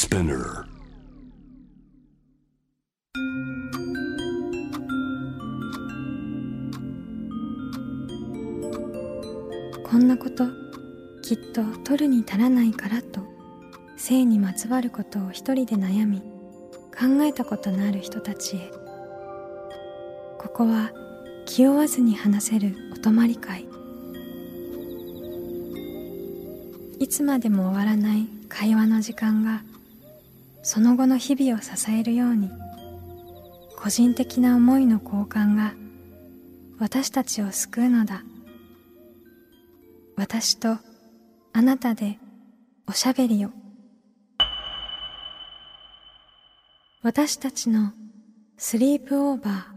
Spinner。 こんなこときっと取るに足らないからと性にまつわることを一人で悩み考えたことのある人たちへ、ここは気負わずに話せるお泊まり会。いつまでも終わらない会話の時間がその後の日々を支えるように、個人的な思いの交換が私たちを救うのだ。私とあなたでおしゃべりを。私たちのスリープオーバー。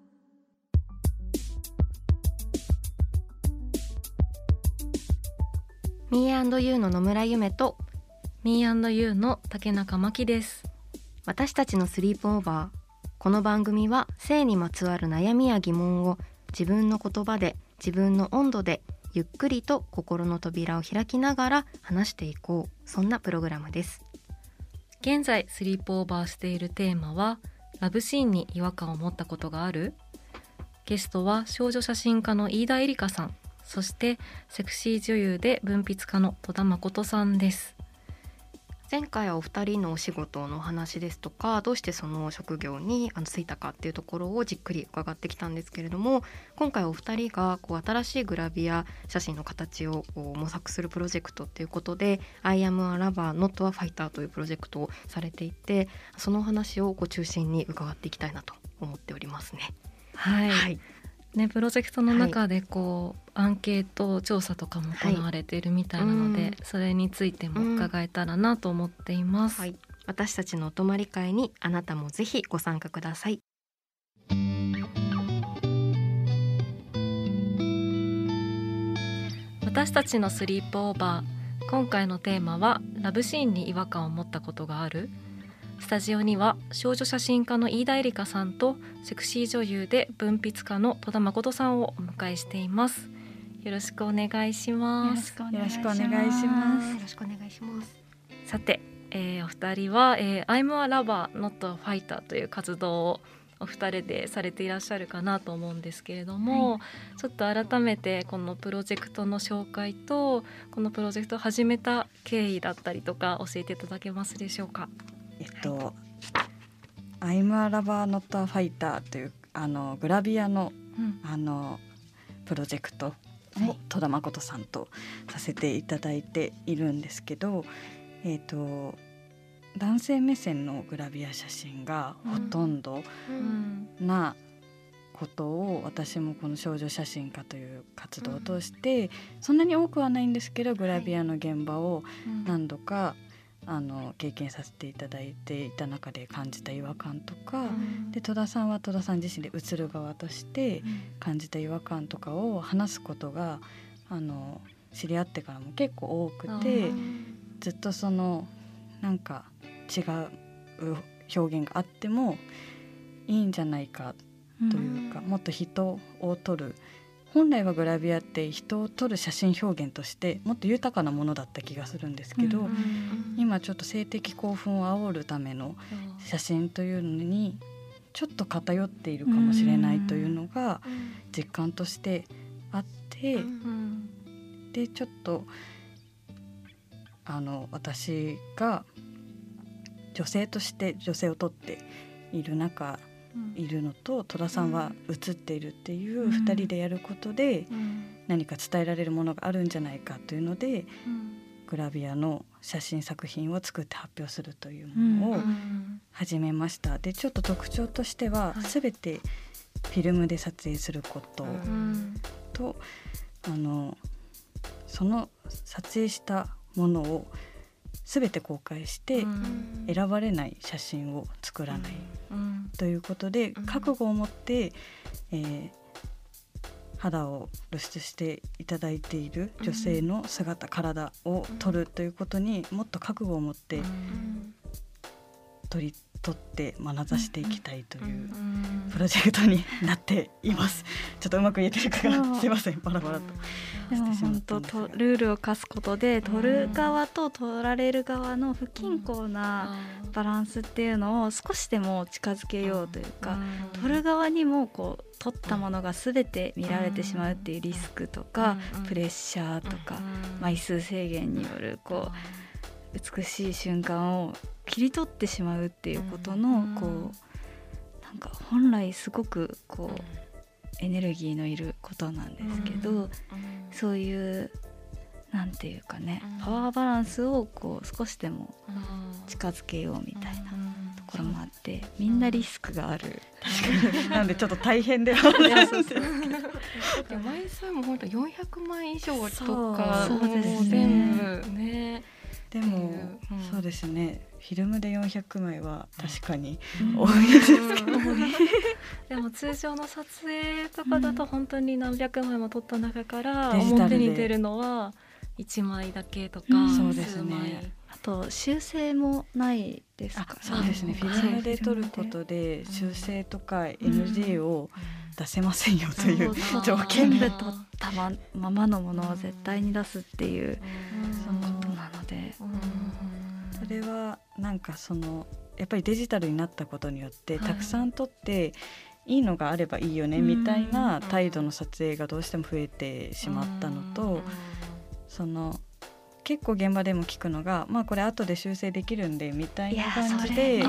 Me&You の野村ゆめと Me&You の竹中真希です。 私たちのスリープオーバー。この番組は性にまつわる悩みや疑問を自分の言葉で自分の温度でゆっくりと心の扉を開きながら話していこう、そんなプログラムです。 現在スリープオーバーしているテーマはラブシーンに違和感を持ったことがある？ゲストは少女写真家の飯田絵梨香さん、そしてセクシー女優で文筆家の戸田誠さんです。 前回はお二人のお仕事のお話ですとか、どうしてその職業に就いたかっていうところをじっくり伺ってきたんですけれども、今回お二人が新しいグラビア写真の形を模索するプロジェクトっていうことで I am a lover not a fighter というプロジェクトをされていて、そのお話を中心に伺っていきたいなと思っておりますね。 はい、 はいね、プロジェクトの中でアンケート調査とかも行われているみたいなので、それについても伺えたらなと思っています。 はい、私たちのお泊まり会にあなたもぜひご参加ください。 私たちのスリープオーバー。今回のテーマはラブシーンに違和感を持ったことがある？スタジオには少女写真家の飯田絵梨香さんとセクシー女優で文筆家の戸田誠さんをお迎えしています。よろしくお願いします。 よろしくお願いします。 よろしくお願いします。 さて、お二人は、I'm a lover not a fighter という活動をお二人でされていらっしゃるかなと思うんですけれども、ちょっと改めてこのプロジェクトの紹介とこのプロジェクトを始めた経緯だったりとか教えていただけますでしょうか。 I'm a lover not a fighter というグラビアの、プロジェクトを戸田誠さんとさせていただいているんですけど、男性目線のグラビア写真がほとんどなことを、私もこの少女写真家という活動を通して、そんなに多くはないんですけどグラビアの現場を何度か経験させていただいていた中で感じた違和感とか、で戸田さんは戸田さん自身で映る側として感じた違和感とかを話すことが知り合ってからも結構多くて、ずっとなんか違う表現があってもいいんじゃないかというか、もっと人を撮る、本来はグラビアって人を撮る写真表現としてもっと豊かなものだった気がするんですけど、今ちょっと性的興奮を煽るための写真というのにちょっと偏っているかもしれないというのが実感としてあって、でちょっと私が女性として女性を撮っている中いるのと、戸田さんは映っているっていう2人でやることで何か伝えられるものがあるんじゃないかというので、グラビアの写真作品を作って発表するというものを始めました。でちょっと特徴としては全てフィルムで撮影することと、その撮影したものを全て公開して選ばれない写真を作らないということで、覚悟を持って、肌を露出していただいている女性の姿、体を撮るということにもっと覚悟を持って撮り取って眼差していきたいというプロジェクトになっています。ちょっとうまく言えてるかがすいません、バラバラとでも本当とルールを課すことで取る側と取られる側の不均衡なバランスっていうのを少しでも近づけようというか、取る側にもこう取ったものが全て見られてしまうっていうリスクとかプレッシャーとか枚数制限によるこう美しい瞬間を切り取ってしまうっていうことのこうなんか本来すごくこうエネルギーのいることなんですけど、そういうなんていうかね、パワーバランスをこう少しでも近づけようみたいなところもあって、みんなリスクがある。 確かになのでちょっと大変ではあるんですけど枚数も本当400枚以上とかそうですね、 全部ね。 でも、そうですね、フィルムで400枚は確かに多いですけど、 でも通常の撮影とかだと本当に何百枚も撮った中から表に出るのは1枚だけとか、 そうですね。 あと修正もないですか。 そうですね、フィルムで撮ることで修正とか NG を出せませんよという条件で全部撮ったままのものを絶対に出すっていうことなので、 それはなんかそのやっぱりデジタルになったことによってたくさん撮っていいのがあればいいよねみたいな態度の撮影がどうしても増えてしまったのと、その結構現場でも聞くのが、まあこれ後で修正できるんでみたいな感じで、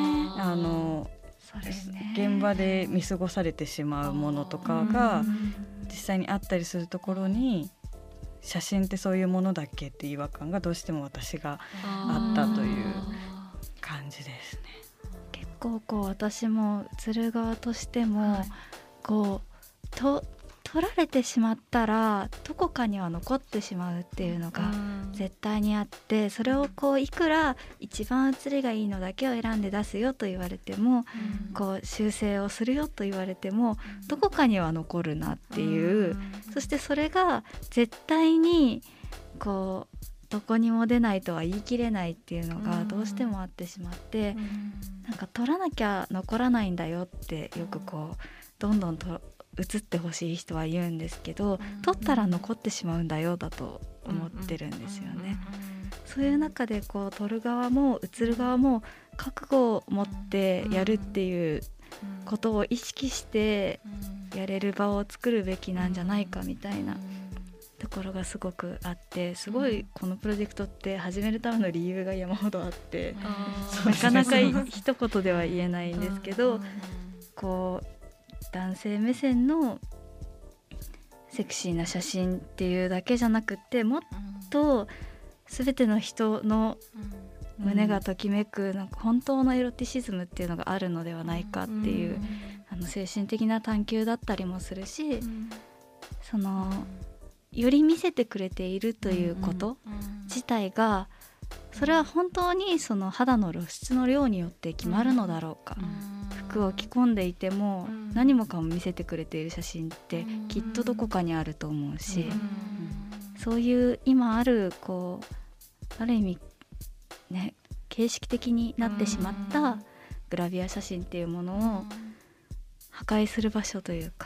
現場で見過ごされてしまうものとかが実際にあったりするところに、写真ってそういうものだっけって違和感がどうしても私があったという感じですね。 結構こう私も映る側としても、こう撮られてしまったらどこかには残ってしまうっていうのが絶対にあって、それをこういくら一番写りがいいのだけを選んで出すよと言われても、こう修正をするよと言われてもどこかには残るなっていう、そしてそれが絶対にこうどこにも出ないとは言い切れないっていうのがどうしてもあってしまって、なんか撮らなきゃ残らないんだよってよくこうどんどんと映ってほしい人は言うんですけど、撮ったら残ってしまうんだよだと思ってるんですよね。そういう中でこう撮る側も映る側も覚悟を持ってやるっていうことを意識してやれる場を作るべきなんじゃないかみたいなところがすごくあって、すごいこのプロジェクトって始めるための理由が山ほどあって、なかなか一言では言えないんですけど、こう男性目線のセクシーな写真っていうだけじゃなくて、もっと全ての人の胸がときめくなんか本当のエロティシズムっていうのがあるのではないかっていう、精神的な探求だったりもするし、そのより見せてくれているということ自体が、それは本当にその肌の露出の量によって決まるのだろうか、服を着込んでいても何もかも見せてくれている写真ってきっとどこかにあると思うし、そういう今あるこうある意味ね形式的になってしまったグラビア写真っていうものを破壊する場所というか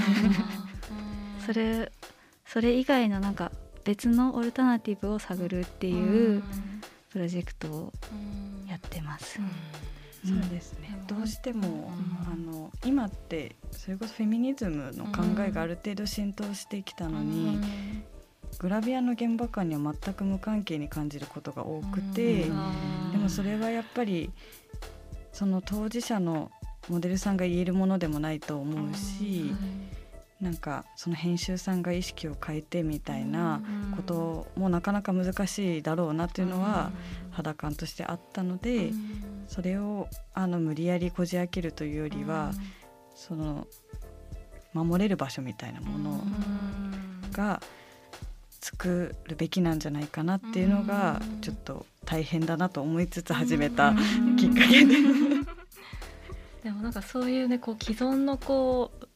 それ以外のなんか別のオルタナティブを探るっていうプロジェクトをやってます。 そうですね、どうしても、今ってそれこそフェミニズムの考えがある程度浸透してきたのに、グラビアの現場間には全く無関係に感じることが多くて、でもそれはやっぱりその当事者のモデルさんが言えるものでもないと思うし、なんかその編集さんが意識を変えてみたいなこともなかなか難しいだろうなっていうのは肌感としてあったので、それを無理やりこじ開けるというよりは、その守れる場所みたいなものが作るべきなんじゃないかなっていうのがちょっと大変だなと思いつつ始めたきっかけででもなんかそういうねこう既存のこう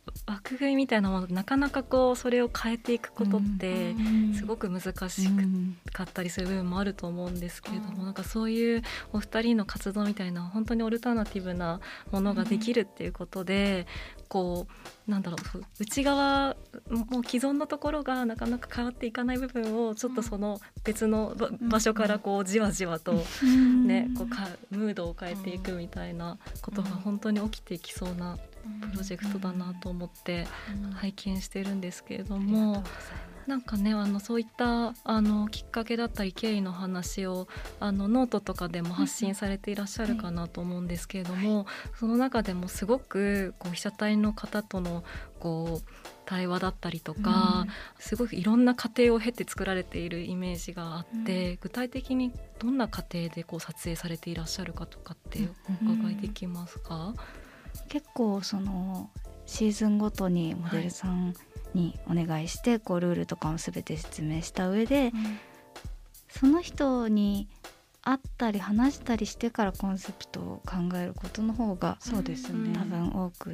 枠組みみたいなものなかなかそれを変えていくことってすごく難しかったりする部分もあると思うんですけれども、なんかそういうお二人の活動みたいな本当にオルタナティブなものができるっていうことで、なんだろう、内側もう既存のところがなかなか変わっていかない部分をちょっとその別の場所からじわじわとね、ムードを変えていくみたいなことが本当に起きていきそうなプロジェクトだなと思って拝見してるんですけれども、なんかね、そういったきっかけだったり経緯の話をノートとかでも発信されていらっしゃるかなと思うんですけれども、その中でもすごく被写体の方との対話だったりとか、すごくいろんな過程を経て作られているイメージがあって、具体的にどんな過程で撮影されていらっしゃるかとかってお伺いできますか？ 結構そのシーズンごとにモデルさんにお願いして、ルールとかも全て説明した上で、その人に会ったり話したりしてからコンセプトを考えることの方がそうですね、 多分多くって、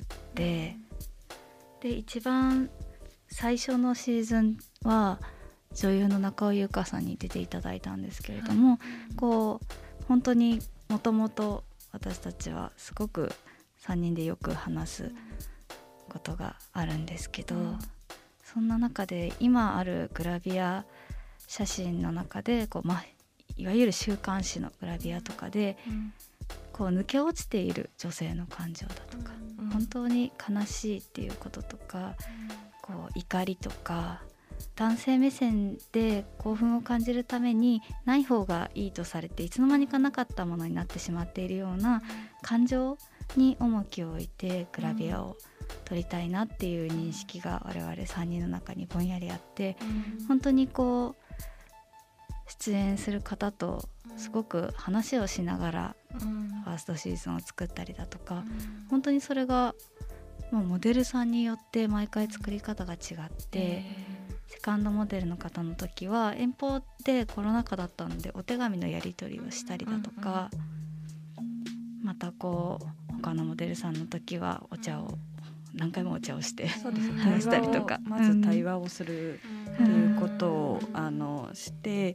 で一番最初のシーズンは女優の中尾優香さんに出ていただいたんですけれども、本当にもともと私たちはすごく3人でよく話すことがあるんですけど、そんな中で今あるグラビア写真の中でいわゆる週刊誌のグラビアとかで抜け落ちている女性の感情だとか、本当に悲しいっていうこととか、怒りとか男性目線で興奮を感じるためにない方がいいとされて、いつの間にかなかったものになってしまっているような感情に重きを置いてグラビアを撮りたいなっていう認識が我々3人の中にぼんやりあって、本当に出演する方とすごく話をしながらファーストシーズンを作ったりだとか、本当にそれがもうモデルさんによって毎回作り方が違って、セカンドモデルの方の時は遠方でコロナ禍だったのでお手紙のやり取りをしたりだとか、また他のモデルさんの時は何回もお茶をして話したりとか、 まず対話をするっていうことをして、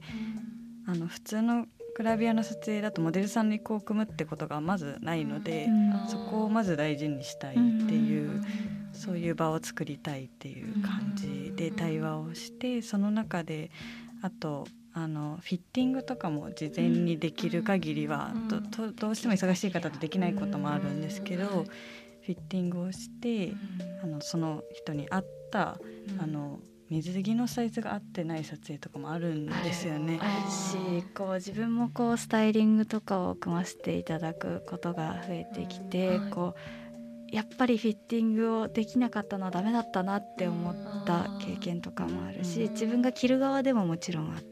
普通のグラビアの撮影だとモデルさんの意向を組むってことがまずないので、そこをまず大事にしたいっていう、そういう場を作りたいっていう感じで対話をして、その中であとフィッティングとかも事前にできる限りは、どうしても忙しい方とできないこともあるんですけど、フィッティングをして、その人に合った水着のサイズが合ってない撮影とかもあるんですよね。 自分もスタイリングとかを組ませていただくことが増えてきて、やっぱりフィッティングをできなかったのはダメだったなって思った経験とかもあるし、自分が着る側でももちろんあって、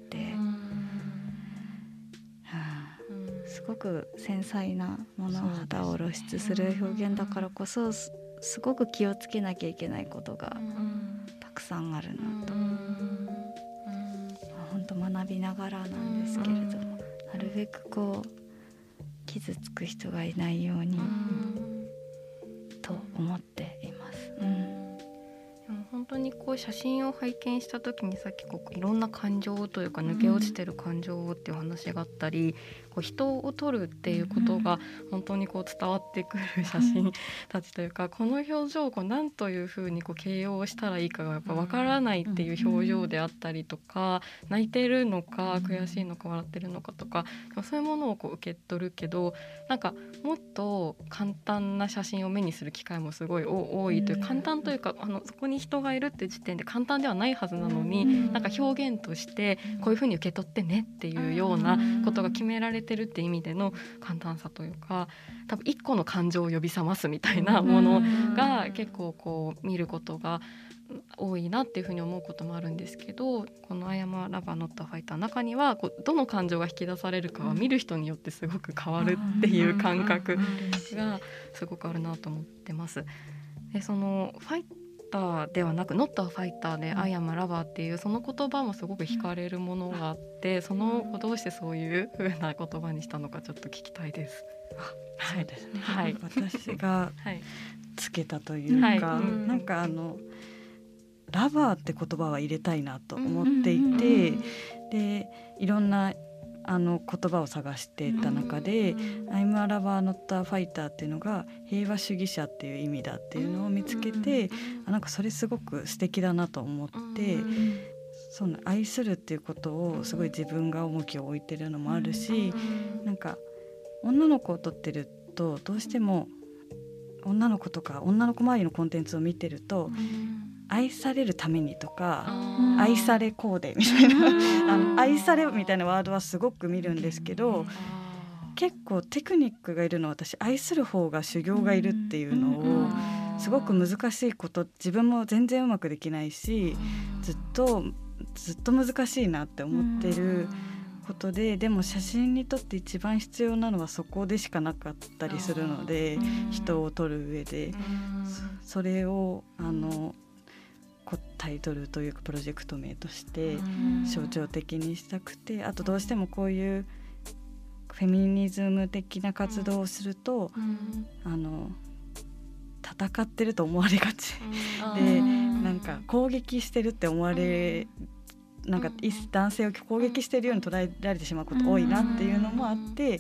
すごく繊細なもの肌を露出する表現だからこそ、すごく気をつけなきゃいけないことがたくさんあるなと、本当学びながらなんですけれども、なるべく傷つく人がいないようにと思っています。 でも本当に写真を拝見した時に、さっきいろんな感情というか抜け落ちてる感情っていう話があったり、人を撮るっていうことが本当に伝わってくる写真たちというか、この表情を何というふうに形容したらいいかがやっぱ分からないっていう表情であったりとか、泣いてるのか悔しいのか笑ってるのかとか、そういうものを受け取るけど、なんかもっと簡単な写真を目にする機会もすごい多いという、簡単というかそこに人がいるって時点で簡単ではないはずなのに、なんか表現としてこういうふうに受け取ってねっていうようなことが決められてるって意味での簡単さというか、多分一個の感情を呼び覚ますみたいなものが結構見ることが多いなっていうふうに思うこともあるんですけど、この I am a lover not a fighter の中にはどの感情が引き出されるかは見る人によってすごく変わるっていう感覚がすごくあるなと思ってます。でそのファイターではなく not a fighter で I am a lover っていうその言葉もすごく惹かれるものがあって、どうしてそういう風な言葉にしたのかちょっと聞きたいです。 そうですね、はい、私がつけたというか、なんかラバーって言葉は入れたいなと思っていて、でいろんな言葉を探していた中でI'm a lover not a fighter っていうのが平和主義者っていう意味だっていうのを見つけて、なんかそれすごく素敵だなと思って、その愛するっていうことをすごい自分が重きを置いてるのもあるし、なんか女の子を撮ってるとどうしても女の子とか女の子周りのコンテンツを見てると、愛されるためにとか愛されコーデみたいな愛されみたいなワードはすごく見るんですけど、結構テクニックがいるのは私愛する方が修行がいるっていうのをすごく難しいこと、自分も全然うまくできないしずっと難しいなって思ってることで、でも写真にとって一番必要なのはそこでしかなかったりするので、人を撮る上でそれをタイトルというかプロジェクト名として象徴的にしたくて、あとどうしてもこういうフェミニズム的な活動をすると、戦ってると思われがちで、なんか攻撃してるって思われ、なんか男性を攻撃してるように捉えられてしまうこと多いなっていうのもあって、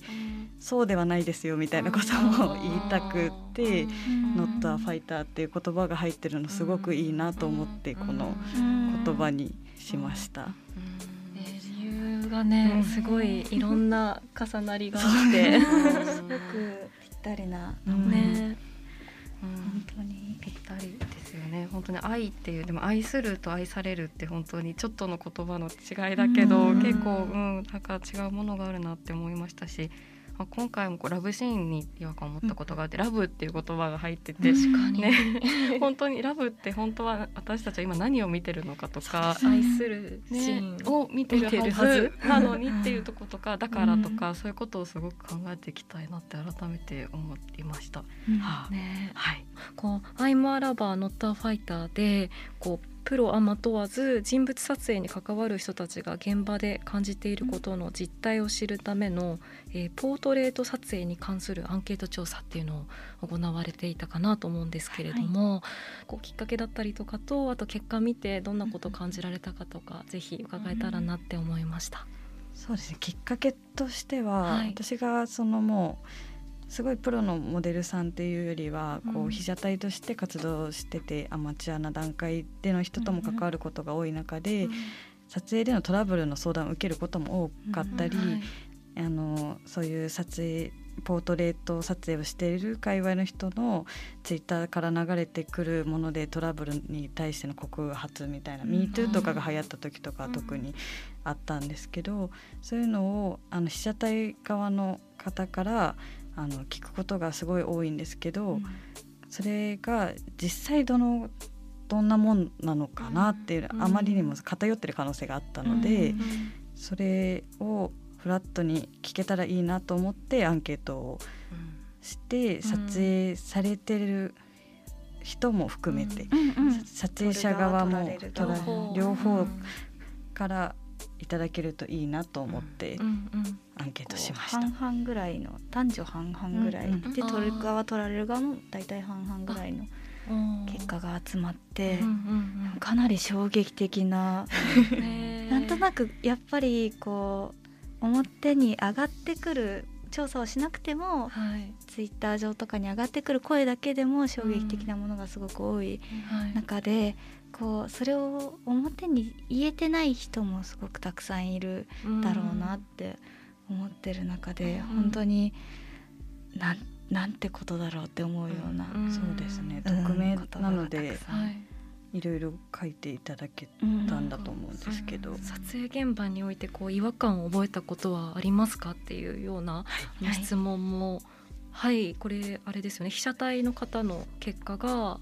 そうではないですよみたいなことも言いたくってNot a Fighterっていう言葉が入ってるのすごくいいなと思ってこの言葉にしました。 理由がね、すごいいろんな重なりがあってすごくぴったりな名前、本当にぴったりですよね。本当に愛っていう、でも愛すると愛されるって本当にちょっとの言葉の違いだけど、結構、なんか違うものがあるなって思いましたし、今回もラブシーンに違和感を持ったことがあって、ラブっていう言葉が入ってて、本当にラブって本当は私たちは今何を見てるのかとか、 愛するシーンを見てるはずなのにっていうとことか、だからとか、そういうことをすごく考えていきたいなって改めて思いました。 こうI'm a lover not a fighterでこうプロアマ問わず人物撮影に関わる人たちが現場で感じていることの実態を知るための、ポートレート撮影に関するアンケート調査っていうのを行われていたかなと思うんですけれども、こうきっかけだったりとかと、あと結果見てどんなことを感じられたかとか、ぜひ伺えたらなって思いました。 そうですね、きっかけとしては、私がもうすごいプロのモデルさんっていうよりはこう被写体として活動してて、アマチュアな段階での人とも関わることが多い中で、撮影でのトラブルの相談を受けることも多かったり、そういう撮影ポートレート撮影をしている界隈の人のツイッターから流れてくるものでトラブルに対しての告発みたいな、MeToo とかが流行った時とか特にあったんですけど、そういうのを被写体側の方から聞くことがすごい多いんですけど、それが実際どんなもんなのかなっていう、あまりにも偏ってる可能性があったので、それをフラットに聞けたらいいなと思ってアンケートをして、撮影されてる人も含めて、撮影者側も両方からいただけるといいなと思ってアンケートしました。 半々ぐらいの、男女半々ぐらいで、撮る側撮られる側も大体半々ぐらいの結果が集まって、かなり衝撃的ななんとなくやっぱりこう表に上がってくる、調査をしなくても、ツイッター上とかに上がってくる声だけでも衝撃的なものがすごく多い中で、こうそれを表に言えてない人もすごくたくさんいるだろうなって思ってる中で、本当になんてことだろうって思うような、 そうですね、匿名なのでいろいろ書いていただけたんだと思うんですけど、 撮影現場においてこう違和感を覚えたことはありますかっていうような質問も、これあれですよね、被写体の方の結果が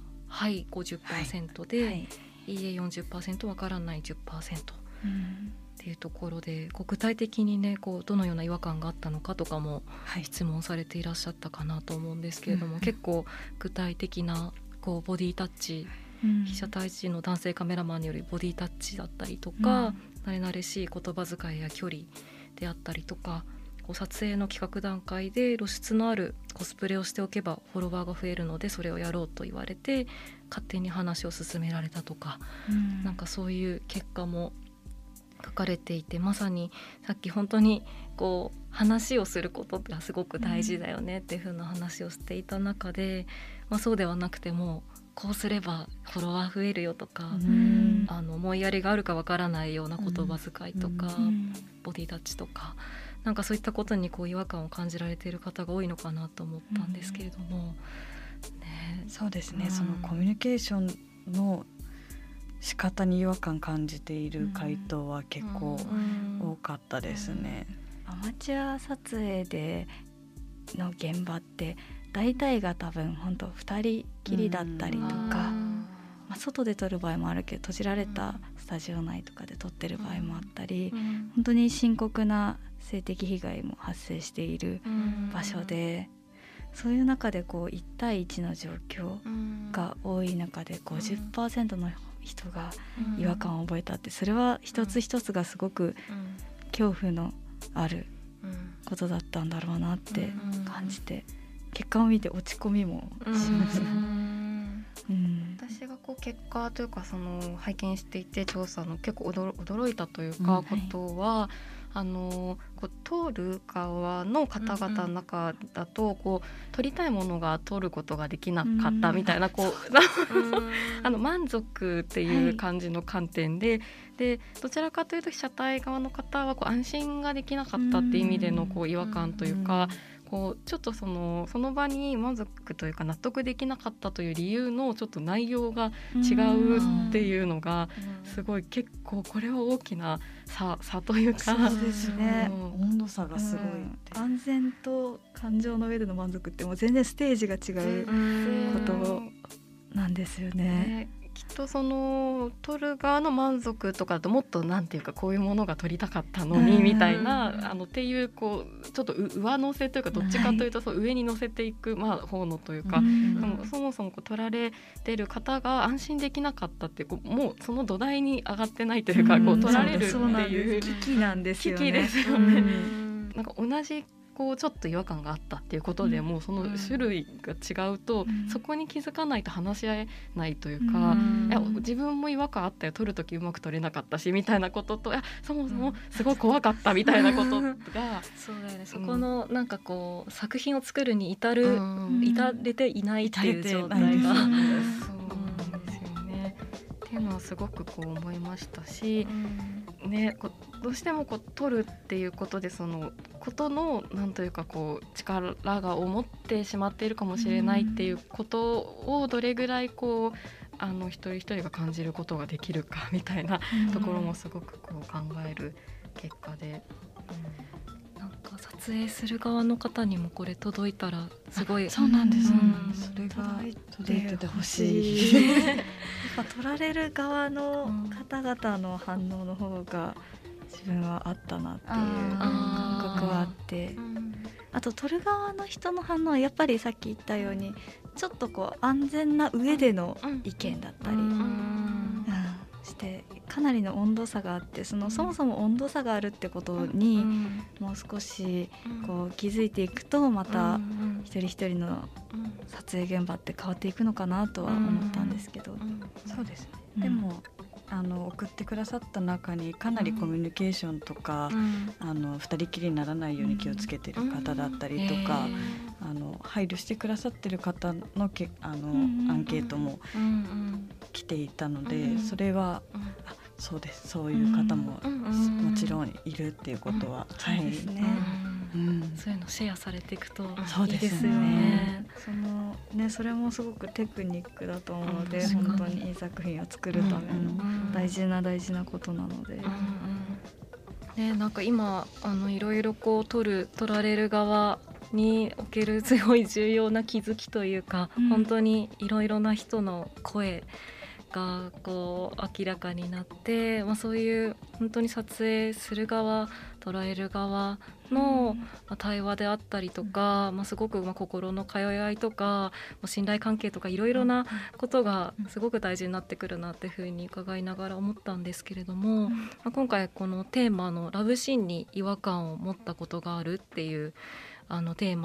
50% で、いいえ 40%、 わからない 10% っていうところで、こう具体的にね、こうどのような違和感があったのかとかも質問されていらっしゃったかなと思うんですけれども、結構具体的なこうボディタッチ、被写体時の男性カメラマンによるボディタッチだったりとか、慣れ慣れしい言葉遣いや距離であったりとか、こう撮影の企画段階で露出のあるコスプレをしておけばフォロワーが増えるのでそれをやろうと言われて勝手に話を進められたとか、なんかそういう結果も書かれていて、まさにさっき本当にこう話をすることがすごく大事だよねっていう風な話をしていた中で、そうではなくてもこうすればフォロワー増えるよとか、思いやりがあるかわからないような言葉遣いとか、ボディタッチとか、なんかそういったことにこう違和感を感じられている方が多いのかなと思ったんですけれども、 そうですね、そのコミュニケーションの仕方に違和感感じている回答は結構多かったですね。 アマチュア撮影での現場って大体が多分本当2人きりだったりとか、外で撮る場合もあるけど閉じられたスタジオ内とかで撮ってる場合もあったり、本当に深刻な性的被害も発生している場所で、そういう中でこう1対1の状況が多い中で 50% の人が違和感を覚えたって、それは一つ一つがすごく恐怖のあることだったんだろうなって感じて、結果を見て落ち込みもしました。 私がこう結果というかその拝見していて調査の結構驚いたというかことは、こう通る側の方々の中だとこう取りたいものが通ることができなかったみたいな、こう満足っていう感じの観点で、どちらかというと被写体側の方はこう安心ができなかったっていう意味でのこう違和感というか、こうちょっとその場に満足というか納得できなかったという理由のちょっと内容が違うっていうのがすごい結構これは大きな差というか、 そうですね、 温度差がすごい、 安全と感情の上での満足ってもう全然ステージが違うことなんですよね。 きっとその撮る側の満足とかだともっとなんていうかこういうものが撮りたかったのにみたいなっていうこうちょっと上乗せというかどっちかというとそう上に乗せていく方のというか、そもそもこう撮られてる方が安心できなかったってこうもうその土台に上がってないというか、こう撮られるっていう危機なんですよね。 危機ですよね。なんか同じこうちょっと違和感があったっていうことでも、その種類が違うと、そこに気づかないと話し合えないというか、自分も違和感あったよ、撮るときうまく撮れなかったしみたいなことと、そもそもすごい怖かったみたいなことがそうだよね、そこのなんかこう作品を作るに至れていないっていう状態が、 そうなんですよねっていうのはすごくこう思いましたし、どうしてもこう撮るっていうことでそのことのなんというかこう力が思ってしまっているかもしれないっていうことをどれぐらいこう一人一人が感じることができるかみたいなところもすごくこう考える結果で、 なんか撮影する側の方にもこれ届いたらすごい、 そうなんです、それが届いててほしい。 やっぱ撮られる側の方々の反応の方が自分はあったなっていう感覚はあって、あと撮る側の人の反応はやっぱりさっき言ったようにちょっとこう安全な上での意見だったりしてかなりの温度差があって、そもそも温度差があるってことにもう少しこう気づいていくと、また一人一人の撮影現場って変わっていくのかなとは思ったんですけど、 そうですね、でも送ってくださった中にかなりコミュニケーションとか、2人きりにならないように気をつけてる方だったりとか、配慮してくださってる方のアンケートも来ていたので、それはそうです、そういう方ももちろんいるっていうことは、 そうですね、 そういうのシェアされていくといいですよね。 それもすごくテクニックだと思うので、本当にいい作品を作るための大事なことなので、 なんか今いろいろこう撮られる側におけるすごい重要な気づきというか、本当にいろいろな人の声がこう明らかになって、そういう本当に撮影する側捉える側の対話であったりとか、すごく心の通い合いとか信頼関係とかいろいろなことがすごく大事になってくるなっていうふうに伺いながら思ったんですけれども、今回このテーマのラブシーンに違和感を持ったことがあるっていうテーマを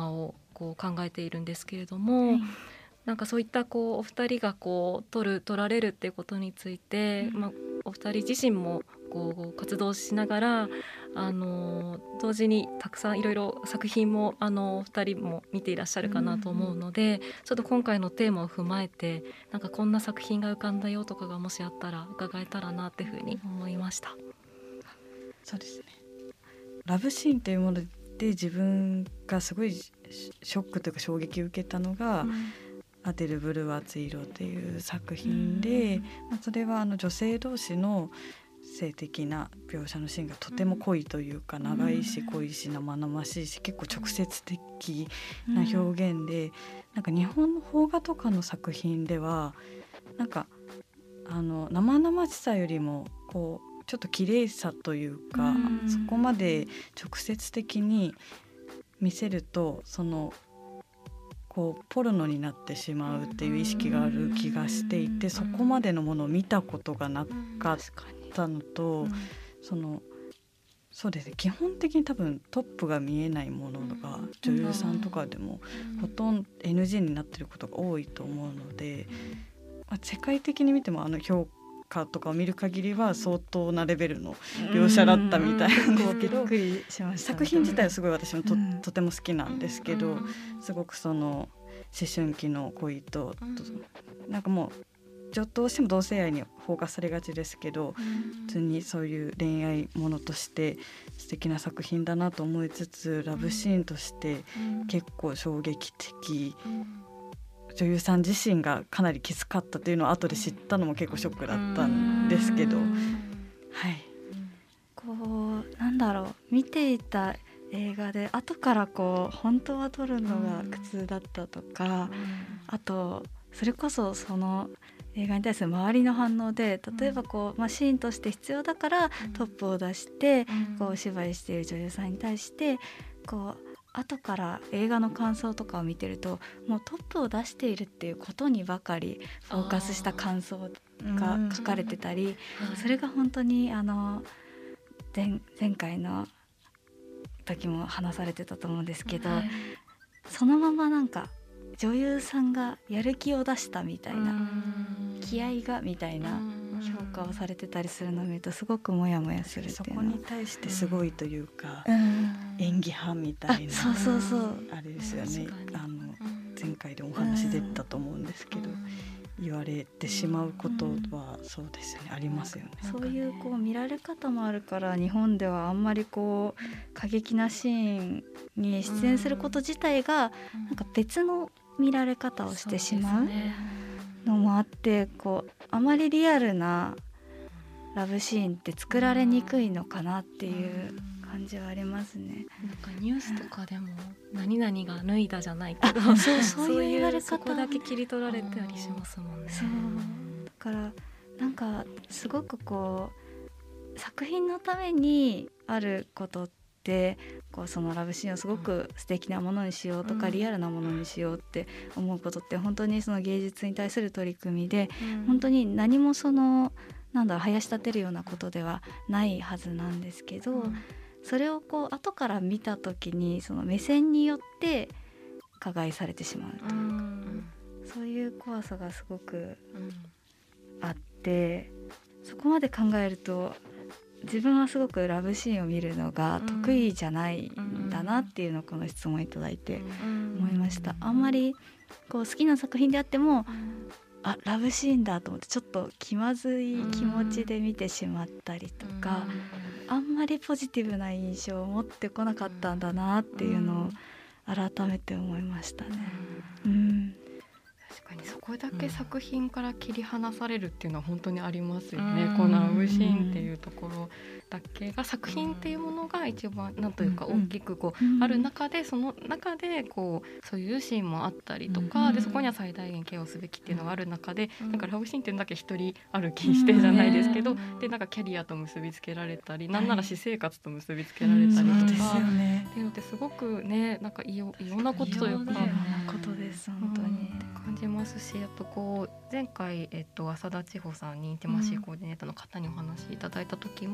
こう考えているんですけれども、なんかそういったこうお二人がこう取られるっていうことについて、お二人自身もこう活動しながら同時にたくさんいろいろ作品もお二人も見ていらっしゃるかなと思うので、ちょっと今回のテーマを踏まえてなんかこんな作品が浮かんだよとかがもしあったら伺えたらなっていうふうに思いました。 そうですね、ラブシーンというもので自分がすごいショックというか衝撃を受けたのが、アデル・ブルー熱い色っていう作品で、それは女性同士の性的な描写のシーンがとても濃いというか、長いし濃いし生々しいし結構直接的な表現で、なんか日本の邦画とかの作品ではなんか生々しさよりもこうちょっと綺麗さというか、そこまで直接的に見せるとこうポルノになってしまうっていう意識がある気がしていて、そこまでのものを見たことがなかったのと、そうですね、基本的に多分トップが見えないものが女優さんとかでもほとんど NG になってることが多いと思うので、世界的に見ても評価とかを見る限りは相当なレベルの描写だったみたいなんですけど、作品自体はすごい私も とても好きなんですけど、すごく思春期の恋となんかもうどうしても同性愛にフォーカスされがちですけど、普通にそういう恋愛ものとして素敵な作品だなと思いつつ、ラブシーンとして結構衝撃的、女優さん自身がかなりきつかったというのを後で知ったのも結構ショックだったんですけど、はい、 こうなんだろう、見ていた映画で後からこう本当は撮るのが苦痛だったとか、あとそれこそその映画に対する周りの反応で、例えばこう、シーンとして必要だからトップを出してこうお芝居している女優さんに対してこう後から映画の感想とかを見てると、もうトップを出しているっていうことにばかりフォーカスした感想が書かれてたり、それが本当に前回の時も話されてたと思うんですけど、そのままなんか女優さんがやる気を出したみたいな、気合がみたいな評価をされてたりするのを見るとすごくモヤモヤするっていうのは、 そこに対してすごいというか、演技派みたいな、あれですよね、前回でお話出たと思うんですけど、言われてしまうことはそうですよね、ありますよね。 そういうこう見られ方もあるから、日本ではあんまりこう過激なシーンに出演すること自体がなんか別の見られ方をしてしまうのもあって、こうあまりリアルなラブシーンって作られにくいのかなっていう感じはありますね。 なんかニュースとかでも何々が脱いだじゃないけど、 そういう言われ方、 そこだけ切り取られたりしますもんね。 そうだからなんかすごくこう作品のためにあることってこうそのラブシーンをすごく素敵なものにしようとか、リアルなものにしようって思うことって本当にその芸術に対する取り組みで、本当に何も生やし立てるようなことではないはずなんですけど、それをこう後から見た時にその目線によって加害されてしまうというか、そういう怖さがすごくあって、そこまで考えると自分はすごくラブシーンを見るのが得意じゃないんだなっていうのをこの質問いただいて思いました。あんまりこう好きな作品であっても、ラブシーンだと思ってちょっと気まずい気持ちで見てしまったりとか、あんまりポジティブな印象を持ってこなかったんだなっていうのを改めて思いましたね。 確かにそこだけ作品から切り離されるっていうのは本当にありますよね。このラブシーンっていうところだけが、作品っていうものが一番なんというか大きくこうある中で、その中でこうそういうシーンもあったりとかで、そこには最大限ケアをすべきっていうのがある中で、なんかラブシーンっていうのだけ一人歩きしてじゃないですけど、でなんかキャリアと結びつけられたり、なんなら私生活と結びつけられたりとか、っていうのってすごくね、なんかいろんなことというかことです本当に感じますし、あとこう前回、浅田千穂さんにインティマシーコーディネーターの方にお話しいただいた時も、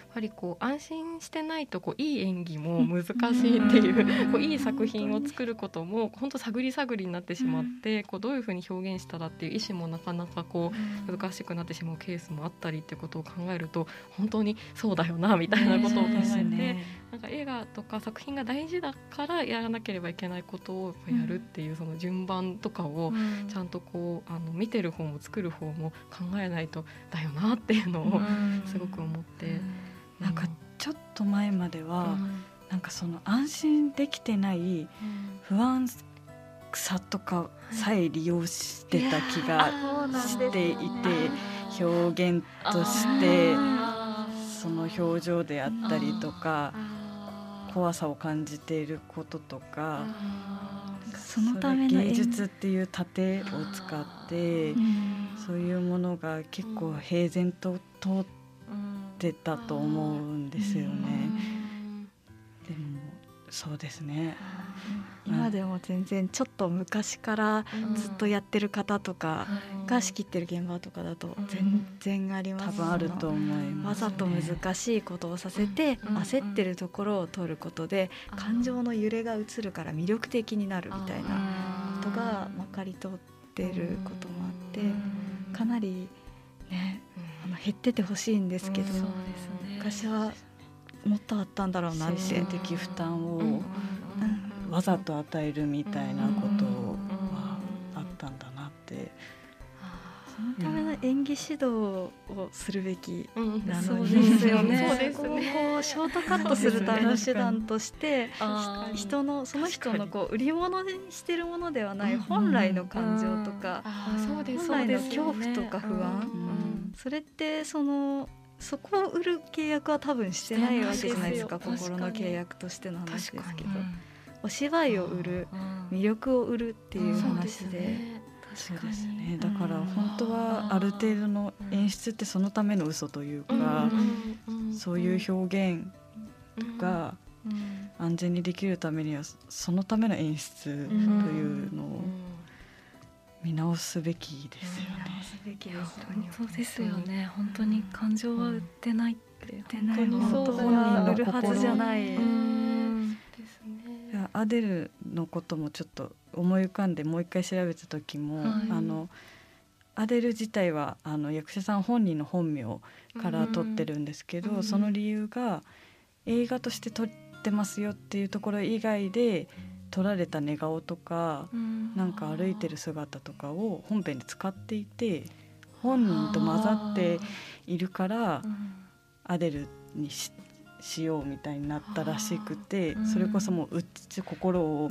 ぱりこう安心してないとこういい演技も難しいっていう、こういい作品を作ることも本当探り探りになってしまって、こうどういうふうに表現したらっていう意思もなかなかこう難しくなってしまうケースもあったりってことを考えると、本当にそうだよなみたいなことを考えて、なんか映画とか作品が大事だからやらなければいけないことをやるっていうその順番とかをちゃんとこう見てる方も作る方も考えないとだよなっていうのをすごく思って、 なんかちょっと前までは、なんかその安心できてない不安さとかさえ利用してた気がしていて、表現としてその表情であったりとか怖さを感じていることとか、 そのための芸術っていう盾を使ってそういうものが結構平然と通ってたと思うんですよね。でもそうですね、 今でも全然ちょっと昔からずっとやってる方とかが仕切ってる現場とかだと全然あります。 多分あると思いますね。 わざと難しいことをさせて焦ってるところを取ることで感情の揺れが映るから魅力的になるみたいなことがまかり通ってることもあって、かなりね減っててほしいんですけど、昔はもっとあったんだろうなって。 精神的負担をわざと与えるみたいなことはあったんだなって。 そのための演技指導をするべきなのに、 そうですよね。 そうですね。こうショートカットするための手段として人のその人のこう売り物にしてるものではない本来の感情とか本来の恐怖とか不安、それってそこを売る契約は多分してないわけじゃないですか。心の契約としての話ですけど、お芝居を売る、魅力を売るっていう話で、 そうですね。だから本当はある程度の演出ってそのための嘘というか、そういう表現が安全にできるためにはそのための演出というのを見直すべきですよね。 そうですよね。本当に感情は売ってないって、 本当は売るはずじゃないですね。アデルのこともちょっと思い浮かんでもう一回調べた時も、アデル自体は役者さん本人の本名から取ってるんですけど、その理由が映画として撮ってますよっていうところ以外で撮られた寝顔とか、なんか歩いてる姿とかを本編で使っていて、本人と混ざっているからアデルにしようみたいになったらしくて、それこそもう心を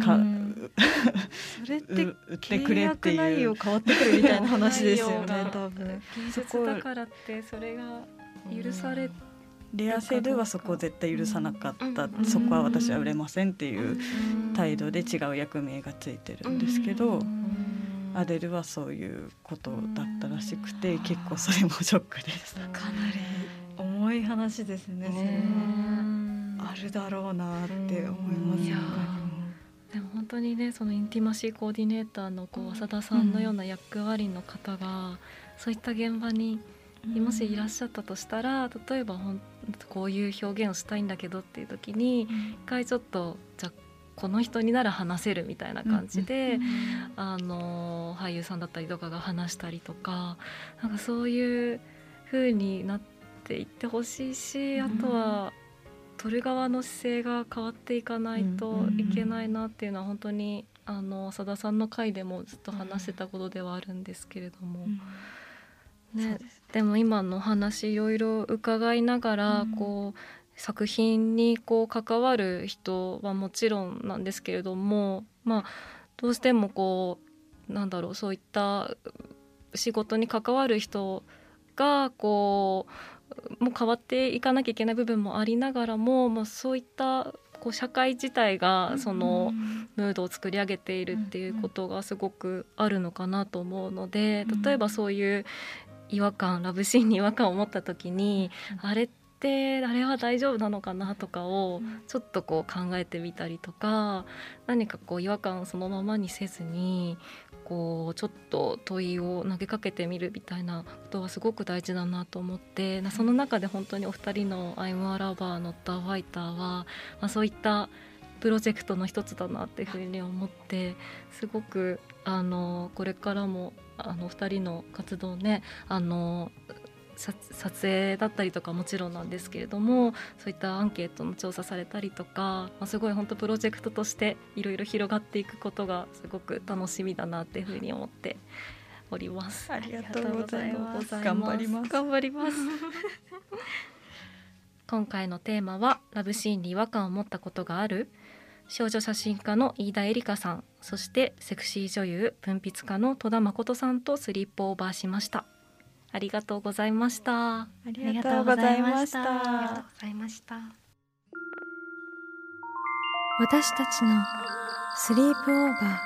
それって契約内容変わってくるみたいな話ですよね。多分芸術だからってそれが許されレアセルはそこを絶対許さなかった、そこは私は売れませんっていう態度で違う役名がついてるんですけど、アデルはそういうことだったらしくて、結構それもショックです。 かなり重い話ですね。あるだろうなって思います。 でも本当にね、そのインティマシーコーディネーターの浅田さんのような役割の方がそういった現場にもしいらっしゃったとしたら、例えばこういう表現をしたいんだけどっていう時に一回ちょっとじゃあこの人になら話せるみたいな感じで、俳優さんだったりとかが話したりとか、なんかそういう風になっていってほしいし、あとは撮る側の姿勢が変わっていかないといけないなっていうのは本当に浅田さんの回でもずっと話してたことではあるんですけれども、でも今の話いろいろ伺いながら、作品に関わる人はもちろんなんですけれども、どうしてもそういった仕事に関わる人がもう変わっていかなきゃいけない部分もありながらも、そういった社会自体がそのムードを作り上げているっていうことがすごくあるのかなと思うので、例えばそういうラブシーンに違和感を持った時に、あれは大丈夫なのかなとかをちょっと考えてみたりとか、何か違和感をそのままにせずにこうちょっと問いを投げかけてみるみたいなことはすごく大事だなと思って、その中で本当にお二人の I'm a Lover Not a Fighter は、そういったプロジェクトの一つだなっていうふうに思って、すごくこれからもお二人の活動ね、撮影だったりとかもちろんなんですけれども、そういったアンケートの調査されたりとか、すごい本当プロジェクトとしていろいろ広がっていくことがすごく楽しみだなっていうふうに思っております。 ありがとうございます。 頑張ります今回のテーマはラブシーンに違和感を持ったことがある？少女写真家の飯田絵梨香さん、そしてセクシー女優文筆家の戸田誠さんとスリップオーバーしました。ありがとうございました。 ありがとうございました。 私たちのスリープオーバー。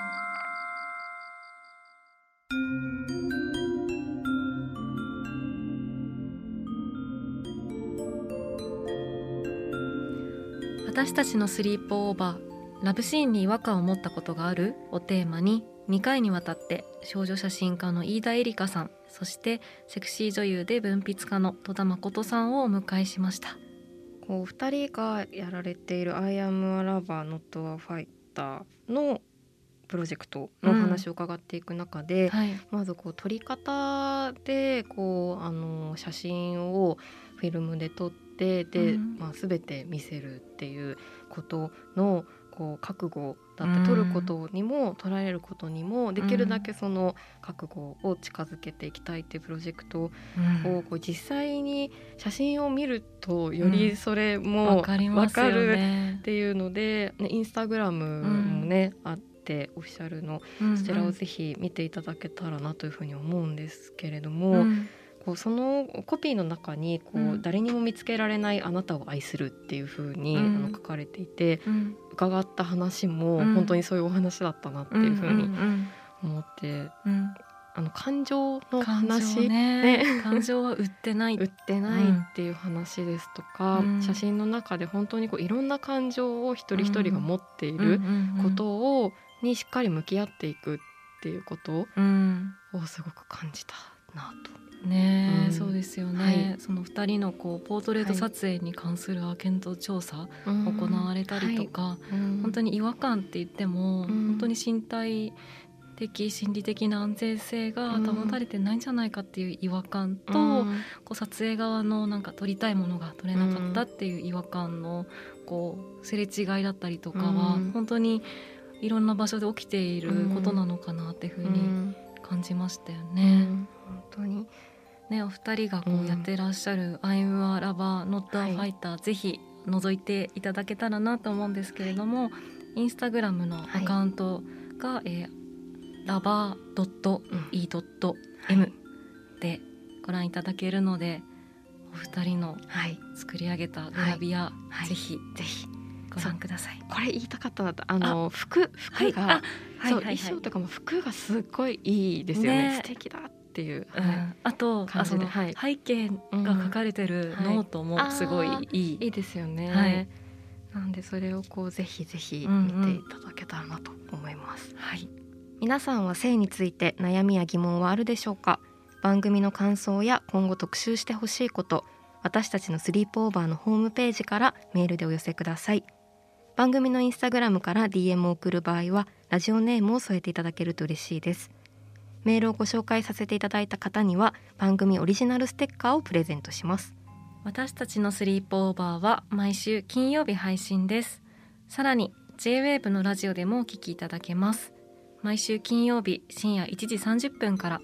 私たちのスリープオーバー、ラブシーンに違和感を持ったことがあるをテーマに2回にわたって少女写真家の飯田絵梨香さん、そしてセクシー女優で文筆家の戸田誠さんをお迎えしました。 こう2人がやられている I am a lover not a fighter のプロジェクトの話を伺っていく中で、まずこう撮り方でこう写真をフィルムで撮ってで、全て見せるっていうことのこう覚悟だって、撮ることにも捉えることにもできるだけその覚悟を近づけていきたいっていうプロジェクトをこう実際に写真を見るとよりそれも分かるっていうので、インスタグラムもね、あってオフィシャルのそちらをぜひ見ていただけたらなというふうに思うんですけれども、こうそのコピーの中にこう、誰にも見つけられないあなたを愛するっていう風に書かれていて、伺った話も本当にそういうお話だったなっていう風に思って、感情の話感情は売ってないっていう話ですとか、写真の中で本当にこういろんな感情を一人一人が持っていることをにしっかり向き合っていくっていうことをすごく感じたなと。 そうですよね、その2人のこうポートレート撮影に関する検討調査行われたりとか、本当に違和感って言っても、本当に身体的心理的な安全性が保たれてないんじゃないかっていう違和感と、こう撮影側のなんか撮りたいものが撮れなかったっていう違和感のこうすれ違いだったりとかは、本当にいろんな場所で起きていることなのかなっていうふうに感じましたよね。 本当にね、お二人がこうやってらっしゃる I'm a Lover Not a Fighter、ぜひ覗いていただけたらなと思うんですけれども、インスタグラムのアカウントが、lover.e.m でご覧いただけるので、お二人の作り上げたグラビア、ぜひご覧ください。 これ言いたかったなと、服が、衣装とかも服がすっごいいいですよね。素敵だっていう、 あとその背景が書かれてるノートもすごいいいですよね。なんでそれをこうぜひぜひ見ていただけたらなと思います。皆さんは性について悩みや疑問はあるでしょうか？番組の感想や今後特集してほしいこと、私たちのスリープオーバーのホームページからメールでお寄せください。番組のインスタグラムから DM を送る場合はラジオネームを添えていただけると嬉しいです。メールをご紹介させていただいた方には番組オリジナルステッカーをプレゼントします。 私たちのスリープオーバーは毎週金曜日配信です。さらに J-WAVE のラジオでもお聞きいただけます。毎週金曜日深夜1時30分から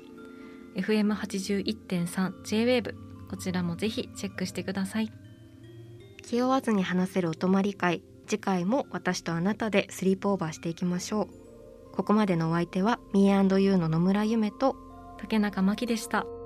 FM81.3 J-WAVE、 こちらもぜひチェックしてください。 気負わずに話せるお泊まり会、次回も私とあなたでスリープオーバーしていきましょう。ここまでのお相手は Me&You の野村ゆめと竹中真希でした。